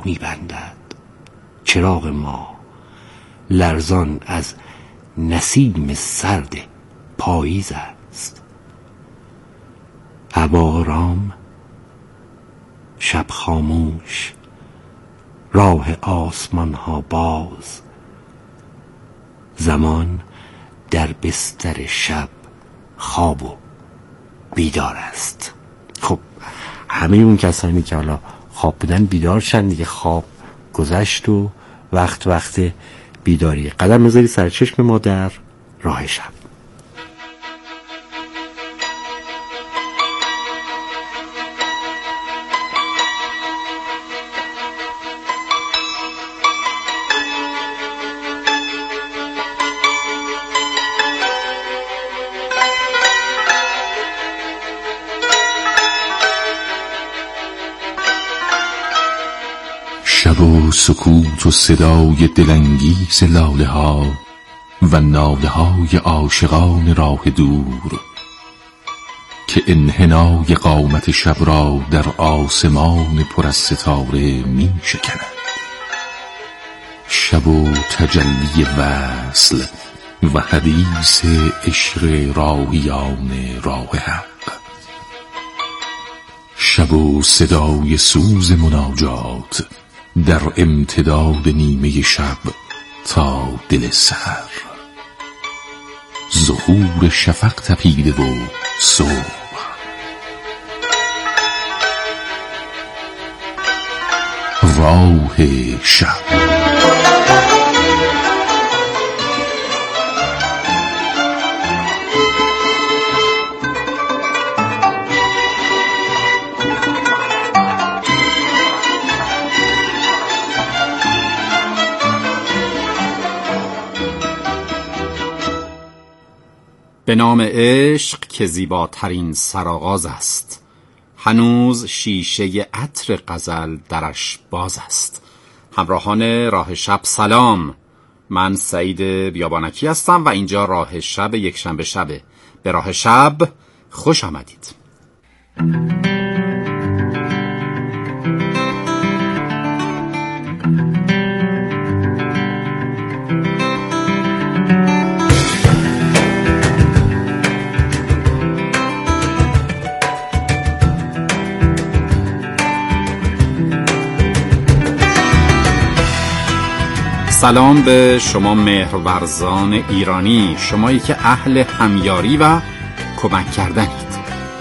می‌بندد. چراغ ما لرزان از نسیم سرد پاییز است. هوا آرام، شب خاموش، راه آسمان ها باز، زمان در بستر شب خواب و بیدار است. خب همه اون کسانی که حالا خواب بودن بیدار شدن دیگه، خواب گذشت و وقت بیداری. قدم بذاری سرچشم ما در راه شب. شب و سکوت و صدای دلانگیز لاله ها و ناله های عاشقان راه دور که انحنای قامت شب را در آسمان پر از ستاره می شکند. شب و تجلی وصل و حدیث عشق راهیان راه حق. شب و صدای سوز مناجات در امتداد نیمه شب تا دل سحر. ظهور شفق تپیده و صبح. راه شب. به نام عشق که زیباترین سرآغاز است، هنوز شیشه عطر غزل درش باز است. همراهان راه شب سلام، من سعید بیابانکی هستم و اینجا راه شب یکشنبه شبه. به راه شب خوش آمدید. سلام به شما مهرورزان ایرانی، شمایی که اهل همیاری و کمک کردنید.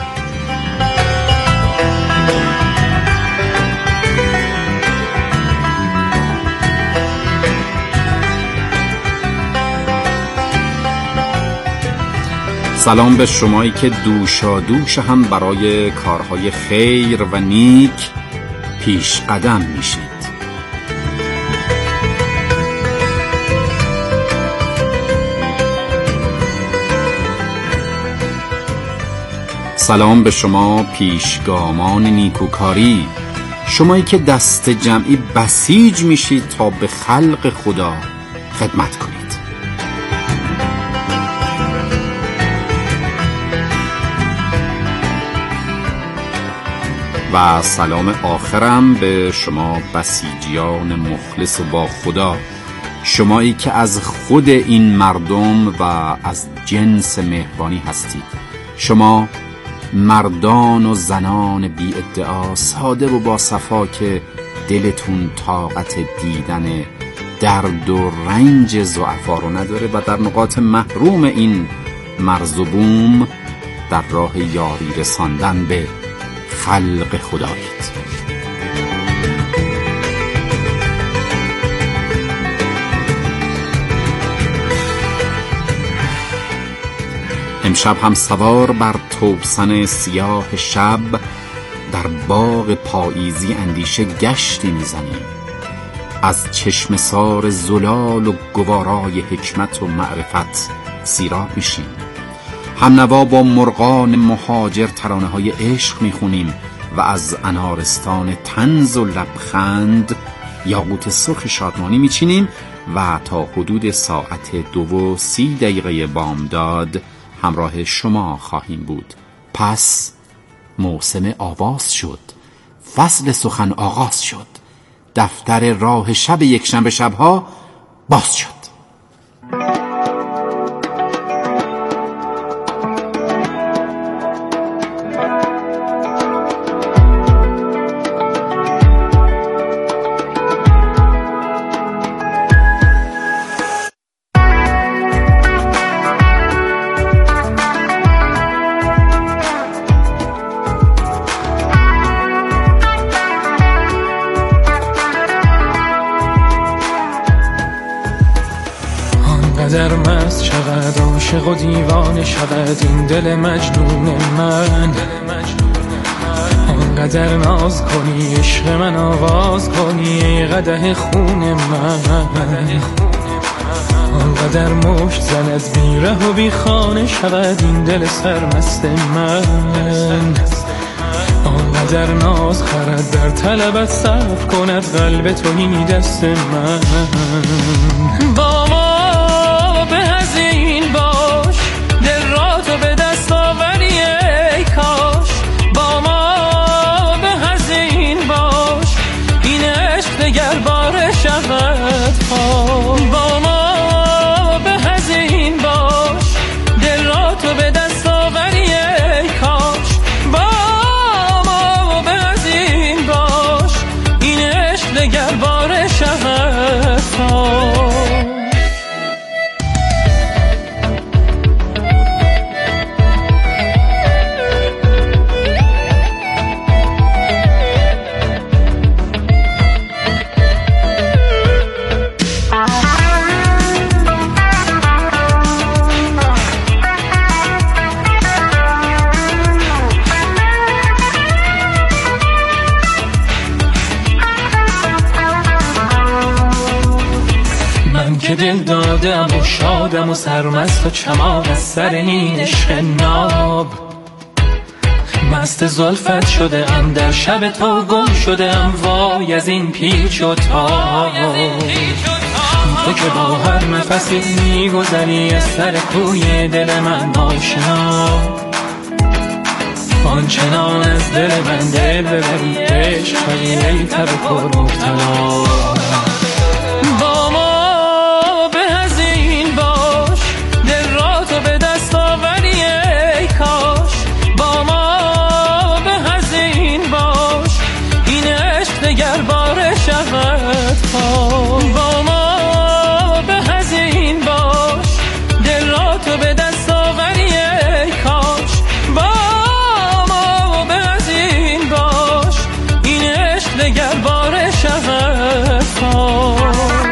سلام به شمایی که دوشادوش هم برای کارهای خیر و نیک پیش قدم میشید. سلام به شما پیشگامان نیکوکاری، شمایی که دست جمعی بسیج میشید تا به خلق خدا خدمت کنید. و سلام آخرم به شما بسیجیان مخلص و با خدا، شمایی که از خود این مردم و از جنس مهربانی هستید. شما مردان و زنان بی ادعا، ساده و با صفا که دلتون طاقت دیدن درد و رنج ضعفا رو نداره و در نقاط محروم این مرز و بوم در راه یاری رساندن به خلق خدایید. امشب هم سوار بر توسن سیاه شب در باغ پاییزی اندیشه گشتی میزنیم. از چشم سار زلال و گوارای حکمت و معرفت سیراب میشیم. هم نوا با مرغان مهاجر ترانه های عشق میخونیم و از انارستان طنز و لبخند یاقوت سرخ شادمانی میچینیم و تا حدود ساعت 2:30 بامداد همراه شما خواهیم بود. پس موسم آواز شد، فصل سخن آغاز شد. دفتر راه شب یکشنبه شبها باز شد. در مست شود عاشق و دیوانه شود این دل مجنون من. آنقدر ناز کنی عشق من آواز کنی ای قدح خون من. آنقدر مشت زند بیره و بی خانه شود این دل سرمست من. آنقدر ناز خرد در طلبت صرف کند قلب توهی دست من. با ما به هزین باش دل را تو به دست آوری ای کاش. با ما به هزین باش این عشق دگر باره شود پاش. با ما به هزین باش دل را تو به دست آوری ای کاش. با ما به هزین باش این عشق دگر باره شود پاش. که دل دادم و شادم و سرمست و چماق از سر این عشق ناب. مست زلفت شده ام در شب تو گم شده ام وای از این پیچ و تاب. تو که با هر نفسی میگذری از سر کوی دل من آشنا. آنچنان از دل من دل ببری عشق کنی ای تب پر مبتلا. دگر باره شود پاش. با ما به هزین باش دل را تو به دست آوری ای کاش. با ما به هزین باش این عشق دگر باره شود پاش.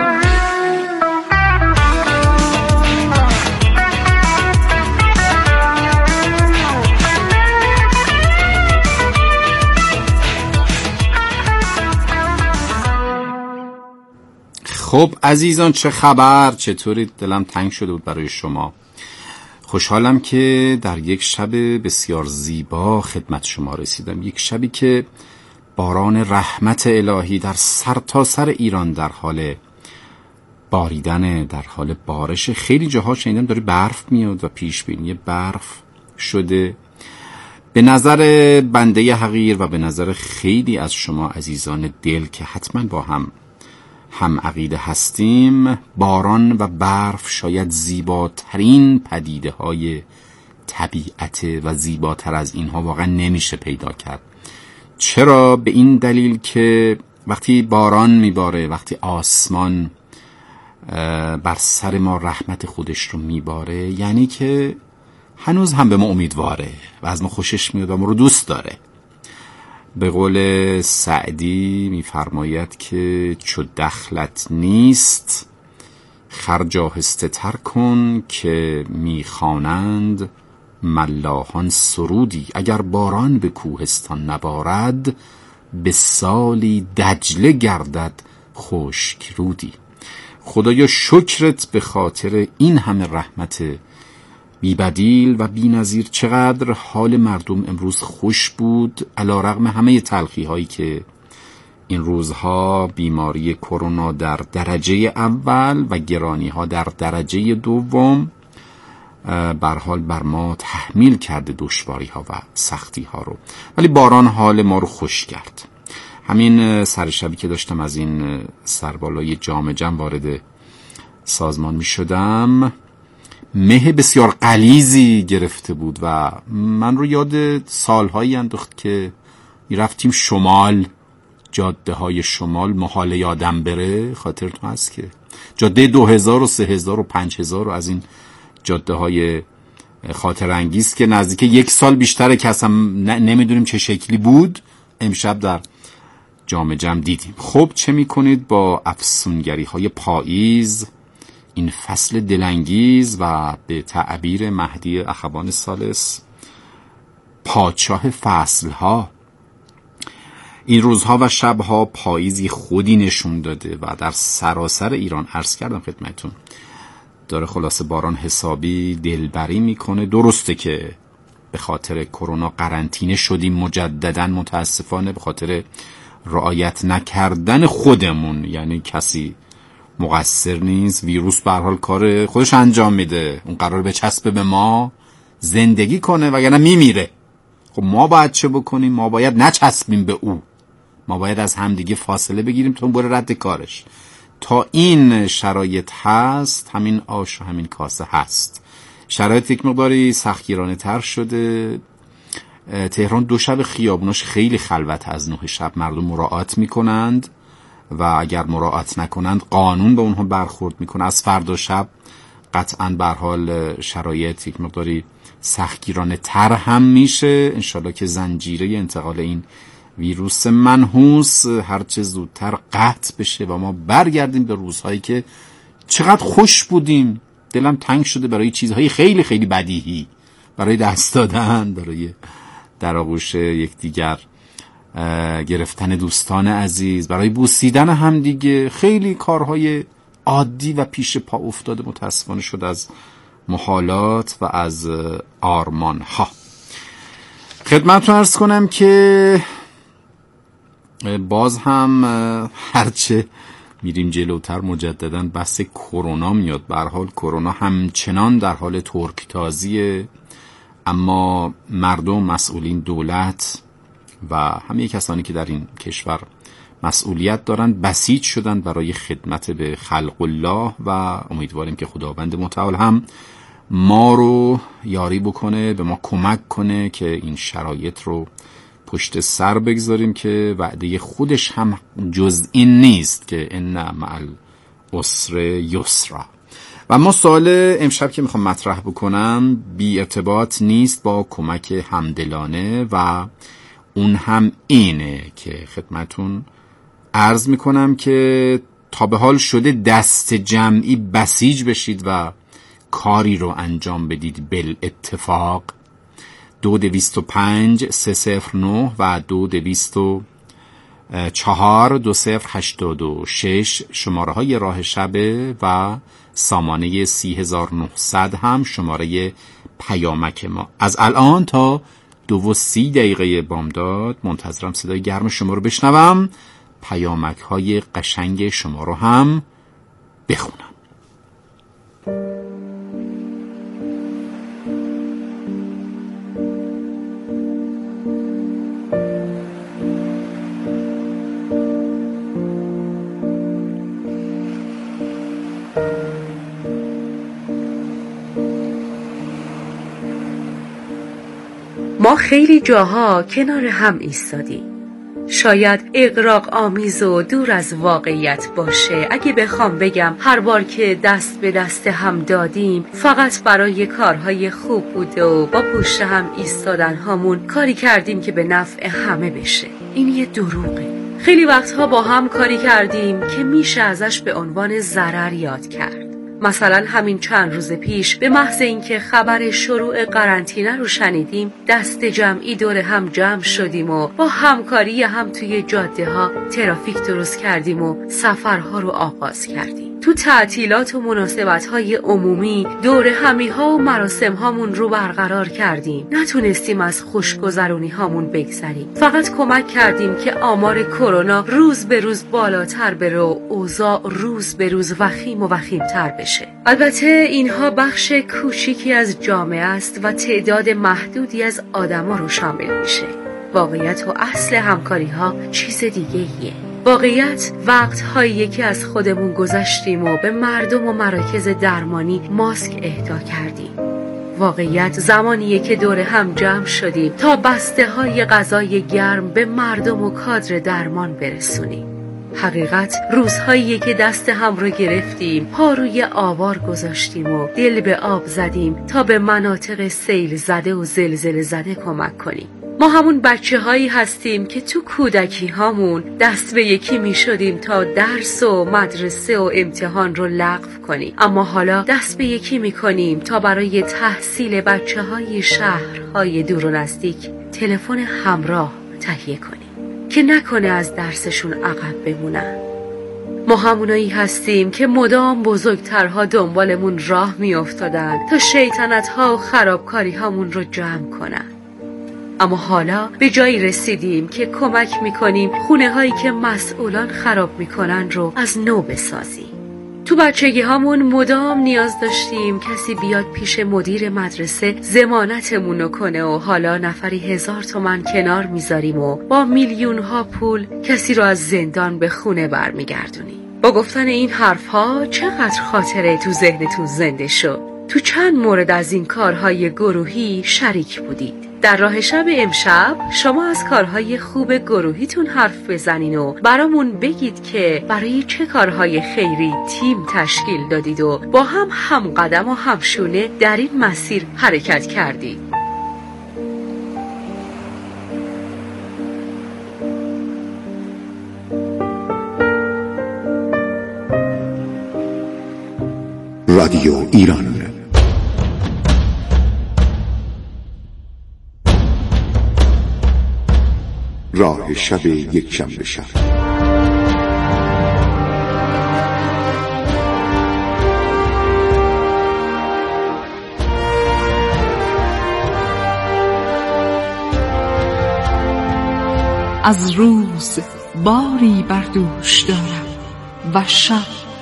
خب عزیزان چه خبر؟ چطورید؟ دلم تنگ شده بود برای شما. خوشحالم که در یک شب بسیار زیبا خدمت شما رسیدم. یک شبی که باران رحمت الهی در سرتاسر ایران در حال باریدن، در حال بارش. خیلی جاها شنیدم داره برف میاد و پیش بینی برف شده. به نظر بنده حقیر و به نظر خیلی از شما عزیزان دل که حتما با هم عقیده هستیم، باران و برف شاید زیباترین پدیده های طبیعت و زیباتر از اینها واقعا نمیشه پیدا کرد. چرا؟ به این دلیل که وقتی باران میباره، وقتی آسمان بر سر ما رحمت خودش رو میباره، یعنی که هنوز هم به ما امیدواره و از ما خوشش میاد و ما رو دوست داره. به قول سعدی میفرماید که چو دخلت نیست خرج آهسته تر کن که میخوانند ملاحان سرودی. اگر باران به کوهستان نبارد به سالی دجله گردد خشک رودی. خدایا شکرت به خاطر این همه رحمت بی بدیل و بی نظیر. چقدر حال مردم امروز خوش بود علیرغم همه تلخی هایی که این روزها بیماری کرونا در درجه اول و گرانی ها در درجه دوم بر حال بر ما تحمیل کرده، دشواری ها و سختی ها رو. ولی باران حال ما رو خوش کرد. همین سر شبی که داشتم از این سربالای جام جم وارد سازمان می شدم، مه بسیار غلیظی گرفته بود و من رو یاد سالهایی انداخت که می رفتیم شمال، جاده های شمال، محال یادم بره، خاطرتون هست که جاده 2000 و 3000 و 5000 و از این جاده های خاطر انگیز که نزدیک 1 سال بیشتره که اصلا نمیدونیم چه شکلی بود، امشب در جام جم دیدیم. خب چه میکنید با افسونگری های پاییز، این فصل دلانگیز و به تعبیر مهدی اخوان ثالث پادشاه فصل ها، این روزها و شبها پاییزی خودی نشون داده و در سراسر ایران، عرض کردم خدمتون، داره خلاصه باران حسابی دلبری میکنه. درسته که به خاطر کرونا قرنطینه شدیم مجددا، متاسفانه به خاطر رعایت نکردن خودمون، یعنی کسی مقصر نیست، ویروس به هر حال کار خودش انجام میده، اون قرار بچسبه به ما زندگی کنه وگرنه میمیره. خب ما باید چه بکنیم؟ ما باید نچسبیم به او، ما باید از همدیگه فاصله بگیریم تا اون بره رد کارش. تا این شرایط هست، همین آش و همین کاسه هست. شرایط یک مقداری سختگیرانه تر شده. تهران 2 شب خیابوناش خیلی خلوت، از 9 شب مردم مراعات میکنند و اگر مراعات نکنند قانون به اونها برخورد میکنه. از فردا شب قطعاً به هر حال شرایط یک مقداری سختگیرانه تر هم میشه. انشالله که زنجیره انتقال این ویروس منحوس هرچه زودتر قطع بشه و ما برگردیم به روزهایی که چقدر خوش بودیم. دلم تنگ شده برای چیزهای خیلی خیلی بدیهی، برای دست دادن، برای در آغوش یکدیگر گرفتن دوستان عزیز، برای بوسیدن هم دیگه. خیلی کارهای عادی و پیش پا افتاده متاسفانه شد از محالات و از آرمان ها. خدمتتون عرض کنم که باز هم هرچه میریم جلوتر مجددا بحث کرونا میاد. به هر حال کرونا همچنان در حال ترکتازیه، اما مردم، مسئولین، دولت و همه کسانی که در این کشور مسئولیت دارند بسیج شدن برای خدمت به خلق الله و امیدواریم که خداوند متعال هم ما رو یاری بکنه، به ما کمک کنه که این شرایط رو پشت سر بگذاریم که وعده خودش هم جز این نیست که ان مع العسر یسرا. و ما سوال امشب که میخوام مطرح بکنم بی ارتباط نیست با کمک همدلانه و اون هم اینه که خدمتون عرض میکنم که تا به حال شده دست جمعی بسیج بشید و کاری رو انجام بدید بالاتفاق. 2205 309 و 2204 2086 شماره های راه شبه و سامانه 3900 هم شماره پیامک ما. از الان تا 2:30 بامداد منتظرم صدای گرم شما رو بشنوم، پیامک های قشنگ شما رو هم بخونم. ما خیلی جاها کنار هم ایستادیم. شاید اغراق آمیز و دور از واقعیت باشه اگه بخوام بگم هر بار که دست به دست هم دادیم فقط برای کارهای خوب بوده و با پشت هم ایستادن هامون کاری کردیم که به نفع همه بشه. این یه دروغه. خیلی وقتها با هم کاری کردیم که میشه ازش به عنوان ضرر یاد کرد. مثلا همین چند روز پیش به محض اینکه خبر شروع قرنطینه رو شنیدیم دست جمعی دور هم جمع شدیم و با همکاری هم توی جاده ها ترافیک درست کردیم و سفرها رو آغاز کردیم. تو تعطیلات و مناسبت های عمومی دور همی ها و مراسم هامون رو برقرار کردیم. نتونستیم از خوشگذرونی هامون بگذریم. فقط کمک کردیم که آمار کرونا روز به روز بالاتر بره و اوضاع روز به روز وخیم و وخیمتر بشه. البته اینها بخش کوچیکی از جامعه است و تعداد محدودی از آدما رو شامل میشه. واقعیت و اصل همکاری ها چیز دیگه ایه. واقعیت وقت هایی که از خودمون گذشتیم و به مردم و مراکز درمانی ماسک اهدا کردیم. واقعیت زمانیه که دور هم جمع شدیم تا بسته های غذای گرم به مردم و کادر درمان برسونیم. حقیقت روزهاییه که دست هم رو گرفتیم، پا روی آوار گذاشتیم و دل به آب زدیم تا به مناطق سیل زده و زلزله زده کمک کنیم. ما همون بچه هایی هستیم که تو کودکی هامون دست به یکی می شدیم تا درس و مدرسه و امتحان رو لغو کنیم، اما حالا دست به یکی می کنیم تا برای تحصیل بچه های شهرهای دور و نزدیک تلفن همراه تهیه کنیم که نکنه از درسشون عقب بمونن. ما همونایی هستیم که مدام بزرگترها دنبالمون راه می افتادن تا شیطنتها و خرابکاری هامون رو جمع کنن، اما حالا به جایی رسیدیم که کمک میکنیم خونه هایی که مسئولان خراب میکنن رو از نو بسازیم. تو بچگی هامون مدام نیاز داشتیم کسی بیاد پیش مدیر مدرسه ضمانتمون کنه و حالا نفری 1000 تومان کنار میذاریم و با میلیون ها پول کسی رو از زندان به خونه برمیگردونیم. با گفتن این حرف ها چقدر خاطره تو ذهنتون زنده شد؟ تو چند مورد از این کارهای گروهی شریک بودید؟ در راه شب امشب شما از کارهای خوب گروهیتون حرف بزنین و برامون بگید که برای چه کارهای خیری تیم تشکیل دادید و با هم قدم و همشونه در این مسیر حرکت کردید. رادیو ایران راه شب یک شنبه شب. از روز باری بر دوش دارم و شب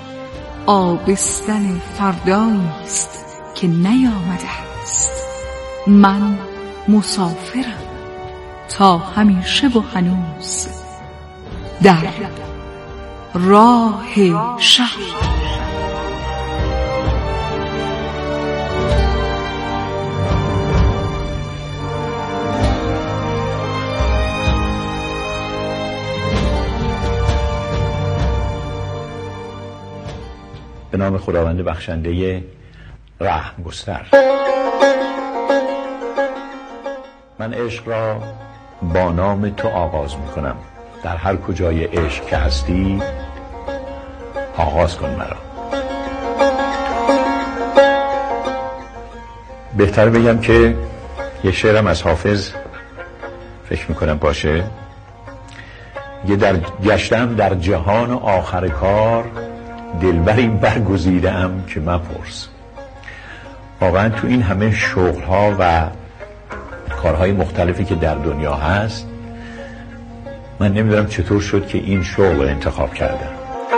آبستن فردایی است که نیامده است. من مسافرم تا همیشه و هنوز در راه شب. به نام خداوند بخشنده رحم گستر. من عشق را با نام تو آغاز می کنم. در هر کجای عشق که هستی آغاز کن مرا. بهتر بگم که یه شعرم از حافظ فکر می کنم باشه. یه در گشتم در جهان آخر کار، دلبری برگزیدم که مپرس. واقعا تو این همه شغل‌ها و کارهای مختلفی که در دنیا هست، من نمیدونم چطور شد که این شغل رو انتخاب کردم.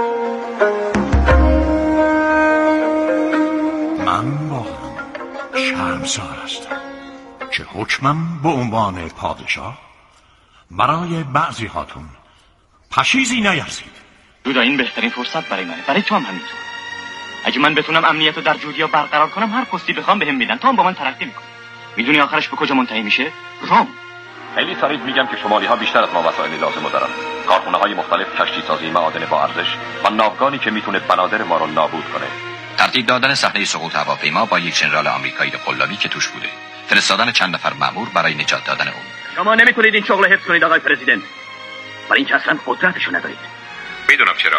من با شرمسار هستم که حکمم به عنوان پادشاه برای بعضی هاتون پشیزی نیرزید. دودا این بهترین فرصت برای منه، برای تو هم همینطور. اگه من بتونم امنیت رو در جودیا برقرار کنم، هر پستی بخوام بهم میدن، تا هم با من ترقی میکنه. میدونی آخرش به کجا منتهی میشه؟ رام. خیلی سریع میگم که شمالی ها بیشتر از ما وسایل لازم دارن. کارخونه های مختلف، کشتی سازی، معادن با ارزش و ناوگانی که میتونه بنادر ما رو نابود کنه. ترتیب دادن صحنه سقوط هواپیما با یک ژنرال آمریکایی قلابی که توش بوده. فرستادن چند نفر مأمور برای نجات دادن اون. شما نمیتونید این شغل حفظ کنید آقای پرزیدنت. برای اینکه اصلا قدرتشو ندارید. میدونم چرا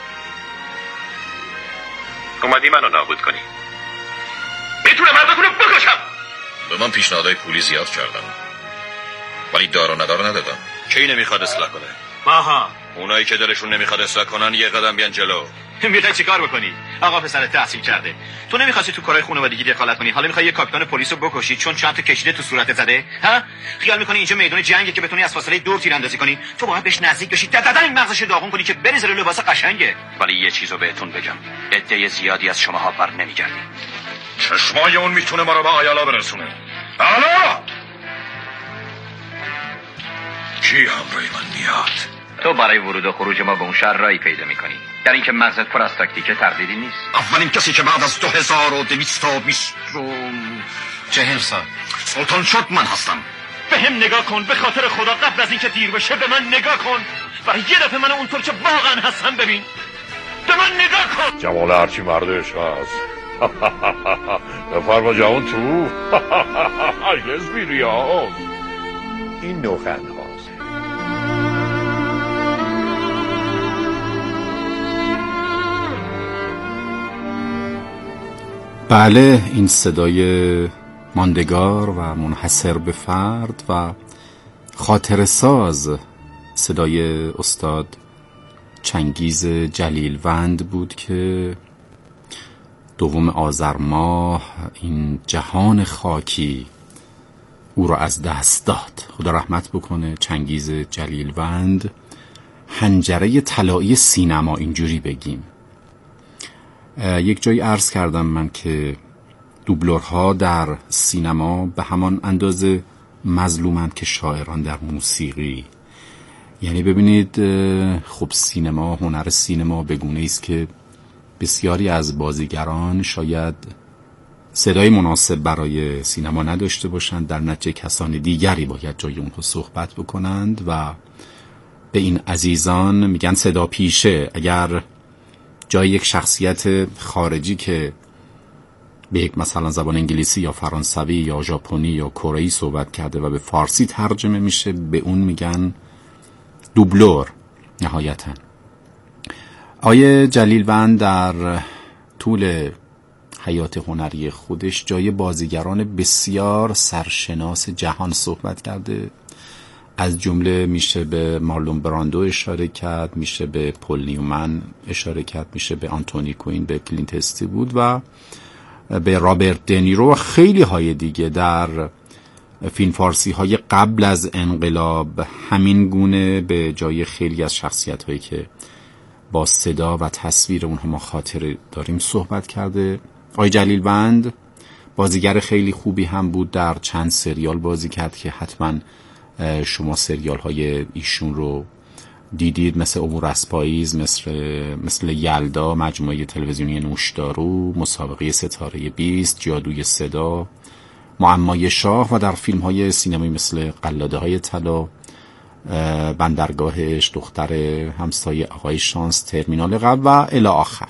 اومدی منو نابود کنی. میتونه مردتونو بکشم. به من پیشنهادهای پولی زیاد کردن، ولی دار و ندار ندادم. کی نمیخواد اصلاح کنه؟ ماها اونایی که دلشون نمیخواد اصلاح کنن یه قدم بیان جلو. میخوای چیکار بکنی؟ آقا پسرت تحصیل کرده. تو نمیخواستی تو کارهای خانوادگی دخالت کنی، حالا میخوای یه کاپیتان پلیس رو بکشی چون چند تا کشیده تو صورتت زده؟ ها؟ خیال میکنی اینجا میدون جنگه که بتونی از فاصله دور تیراندازی کنی؟ تو باید بهش نزدیک بشی، ددن این مغزشو داغون کنی که بریزه لباس قشنگه. ولی یه چیزو بهتون بگم، عده زیادی از شماها بر نمیگردین. چشمای اون میتونه ما رو به آیالا برسونه. آلا کی همراه من میاد؟ تو برای ورود و خروج ما به اون شهر رایی پیدا میکنی، در اینکه مغزت پر از تاکتیک تردیدی نیست. اولین کسی که بعد از 2240 سال سلطان شد من هستم. به هم نگاه کن، به خاطر خدا قبل از اینکه دیر بشه به من نگاه کن. برای یه دفعه من اونطور که واقعا هستم ببین. به من نگاه کن. جمال هرچی مردش هست. بفرما جوان تو. هرگز بیریان. این نوخند هاست. بله، این صدای ماندگار و منحصر به فرد و خاطر ساز صدای استاد چنگیز جلیلوند بود که 2 آذر ماه این جهان خاکی او را از دست داد. خدا رحمت بکنه چنگیز جلیلوند، حنجره طلایی سینما اینجوری بگیم. یک جایی عرض کردم من که دوبلورها در سینما به همان اندازه مظلومند که شاعران در موسیقی. یعنی ببینید خب سینما، هنر سینما به گونه‌ای است که بسیاری از بازیگران شاید صدای مناسب برای سینما نداشته باشند، در نتیجه کسان دیگری باید جای اونها صحبت بکنند و به این عزیزان میگن صدا پیشه. اگر جای یک شخصیت خارجی که به یک مثلا زبان انگلیسی یا فرانسوی یا ژاپنی یا کره‌ای صحبت کرده و به فارسی ترجمه میشه، به اون میگن دوبلور. نهایتاً آیه جلیلوند در طول حیات هنری خودش جای بازیگران بسیار سرشناس جهان صحبت کرده. از جمله میشه به مارلون براندو اشاره کرد، میشه به پل نیومن اشاره کرد، میشه به آنتونی کوین، به کلینت استیوود و به رابرت دنیرو و خیلی های دیگه. در فیلم فارسی های قبل از انقلاب همین گونه به جای خیلی از شخصیت هایی که با صدا و تصویر اونها ما خاطر داریم صحبت کرده. آقای جلیلوند بازیگر خیلی خوبی هم بود، در چند سریال بازی کرد که حتما شما سریال های ایشون رو دیدید، مثل امور از پاییز، مثل یلدا، مجموعه تلویزیونی نوشدارو، مسابقه ستاره 20، جادوی صدا، معمای شاه و در فیلم های سینمایی مثل قلاده های طلا، بندرگاهش، دختر همسایه آقای شانس، ترمینال قبل و الی آخر.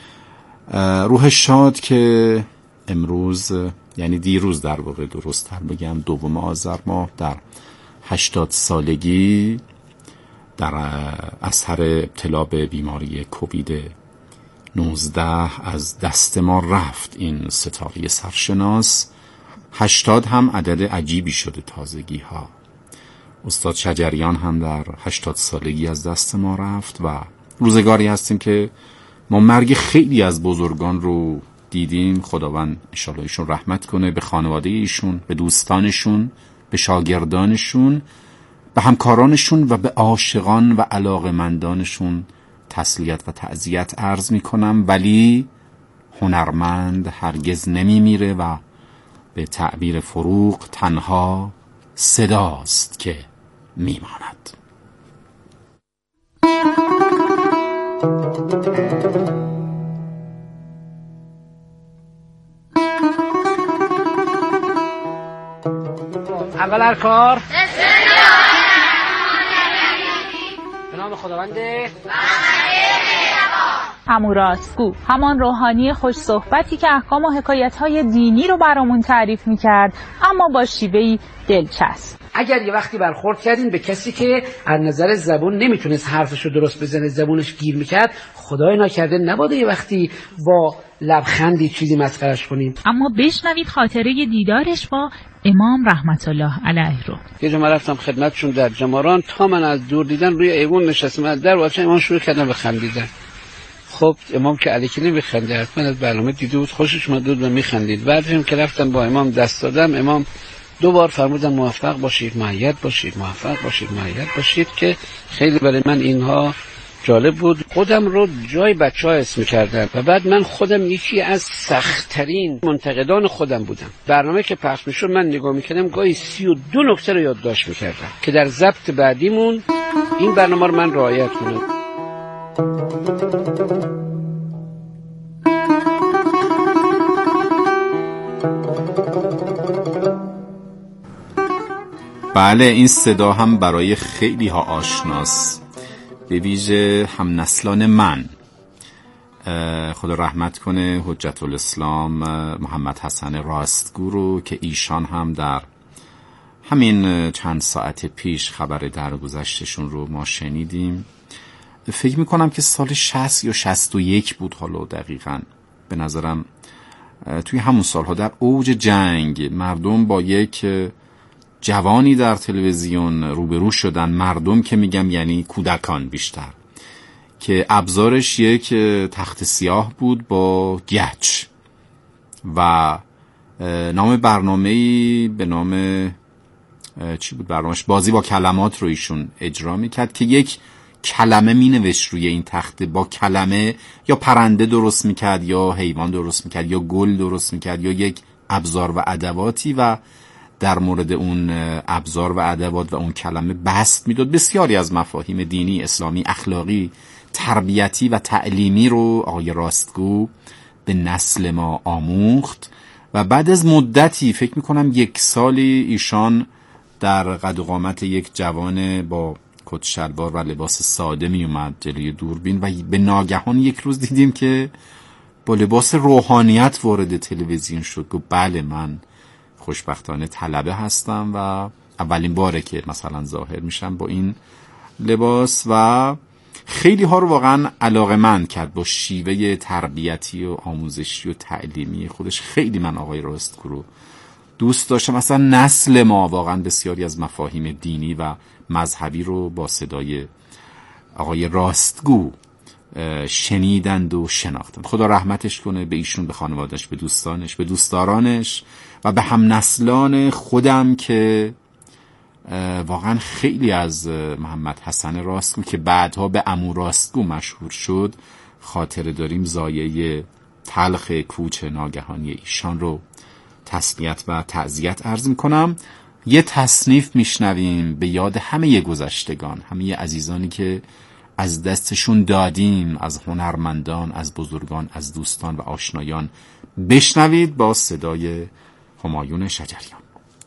روح شاد که امروز، یعنی دیروز در واقع درست‌تر بگم، 2 آذر ماه در 80 سالگی در اثر ابتلا به بیماری کووید 19 از دست ما رفت. این ستاره سرشناس 80 هم عدد عجیبی شده، تازگی ها. استاد شجریان هم در 80 سالگی از دست ما رفت و روزگاری هستیم که ما مرگ خیلی از بزرگان رو دیدیم. خداوند انشالله ایشون رحمت کنه، به خانواده ایشون، به دوستانشون، به شاگردانشون، به همکارانشون و به عاشقان و علاقمندانشون تسلیت و تعزیت عرض می کنم. ولی هنرمند هرگز نمی میره و به تعبیر فروغ تنها صداست که می ماند. اول هر کار به نام خداوند همون راستگو، همان روحانی خوش صحبتی که احکام و حکایت‌های دینی رو برامون تعریف می‌کرد، اما با شیوهی دلچسب. اگر یه وقتی برخورد کردین به کسی که از نظر زبون نمیتونست حرفشو درست بزنه، زبونش گیر میکرد، خدای ناکرده نباده یه وقتی با لبخندی چیزی مسخرش کنیم. اما بشنوید خاطره دیدارش با امام رحمت الله علیه رو. یه جا من رفتم خدمتشون در جماران، تا من از دور دیدن روی ایوون نشستم، از در واقعا امام شروع کردن به خندیدن. خب امام که علیکی نمیخنده، حتما از برنامه دیده بود، خوشش اومد بود و میخندید. بعدش که رفتم با امام دست دادم، امام 2 بار فرمودن موفق باشید، مؤید باشید، موفق باشید، مؤید باشید، که خیلی برای من اینها جالب بود. خودم رو جای بچه‌ها اسم می‌کردم و بعد من خودم یکی از سخت‌ترین منتقدان خودم بودم. برنامه که پخش می‌شد من نگاه می‌کردم گاهی 32 نکته رو یادداشت می‌کردم که در ضبط بعدیمون این برنامه رو من رعایت کنم. بله، این صدا هم برای خیلی ها آشناست، به ویژه هم نسلان من. خدا رحمت کنه حجت الاسلام محمد حسن راستگو رو که ایشان هم در همین چند ساعت پیش خبر درگذشتشون رو ما شنیدیم. فکر میکنم که سال 60 یا 61 بود، حالا دقیقاً به نظرم توی همون سالها در اوج جنگ مردم با یک جوانی در تلویزیون روبرو شدن. مردم که میگم یعنی کودکان بیشتر، که ابزارش یک تخت سیاه بود با گچ و نام برنامه‌ای به نام چی بود برنامه‌اش؟ بازی با کلمات رو ایشون اجرا میکرد که یک کلمه مینوشت روی این تخته، با کلمه یا پرنده درست میکرد یا حیوان درست میکرد یا گل درست میکرد یا یک ابزار و ادواتی و در مورد اون ابزار و ادوات و اون کلمه بست میداد. بسیاری از مفاهیم دینی، اسلامی، اخلاقی، تربیتی و تعلیمی رو آقای راستگو به نسل ما آموخت و بعد از مدتی، فکر میکنم 1 سالی، ایشان در قد و قامت یک جوان با کت شلوار و لباس ساده می اومد جلوی دوربین و به ناگهان یک روز دیدیم که با لباس روحانیت وارد تلویزیون شد. گفت بله، من خوشبختانه طلبه هستم و اولین باره که مثلا ظاهر میشم با این لباس و خیلی ها رو واقعا علاقه‌مند کرد با شیوه تربیتی و آموزشی و تعلیمی خودش. خیلی من آقای راستگو رو دوست داشتم. اصلا نسل ما واقعا بسیاری از مفاهیم دینی و مذهبی رو با صدای آقای راستگو شنیدند و شناختند. خدا رحمتش کنه به ایشون، به خانوادهش، به دوستانش، به دوستدارانش و به هم نسلان خودم که واقعا خیلی از محمد حسن راستگو که بعدها به عمو راستگو مشهور شد خاطره داریم. زایه تلخ کوچ ناگهانی ایشان رو تسلیت و تعزیت عرض میکنم. یه تصنیف میشنویم به یاد همه گذشتگان، همه عزیزانی که از دستشون دادیم، از هنرمندان، از بزرگان، از دوستان و آشنایان. بشنوید با صدای همایون شجریان.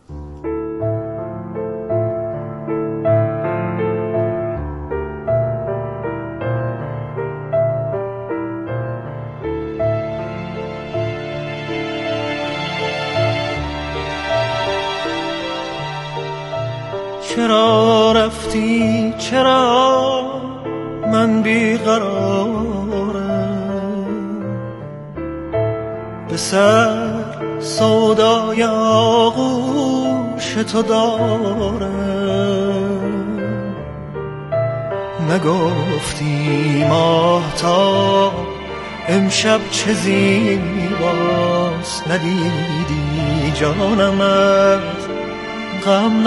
چرا رفتی، چرا من بیقرارم، به سر سودای آغوش تو دارم. نگفتی ماهتاب امشب چه زیباست، ندیدی جانم از غم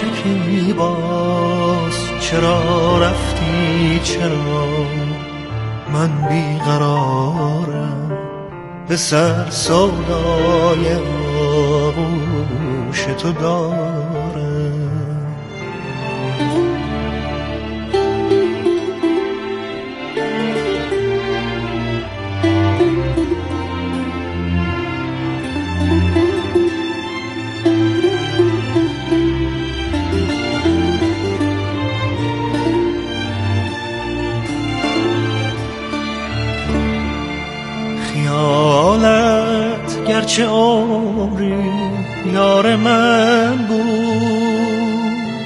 ناشکیباست. چرا رفتی، چرا من بیقرارم، به سر سودای آغوش تو دارم. گرچه عمری یار من بود،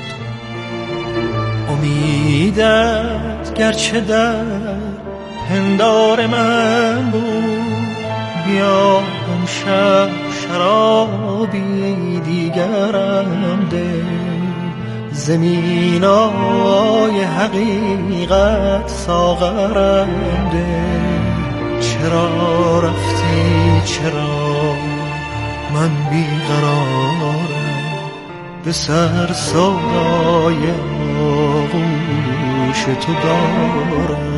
امیدت گرچه در پندار من بود. بیا امشب شرابی دیگرم ده، زمینای حقیقت ساغرم ده. چرا رفتی، چرا من بیقرارم، به سر سودای آغوش تو دارم.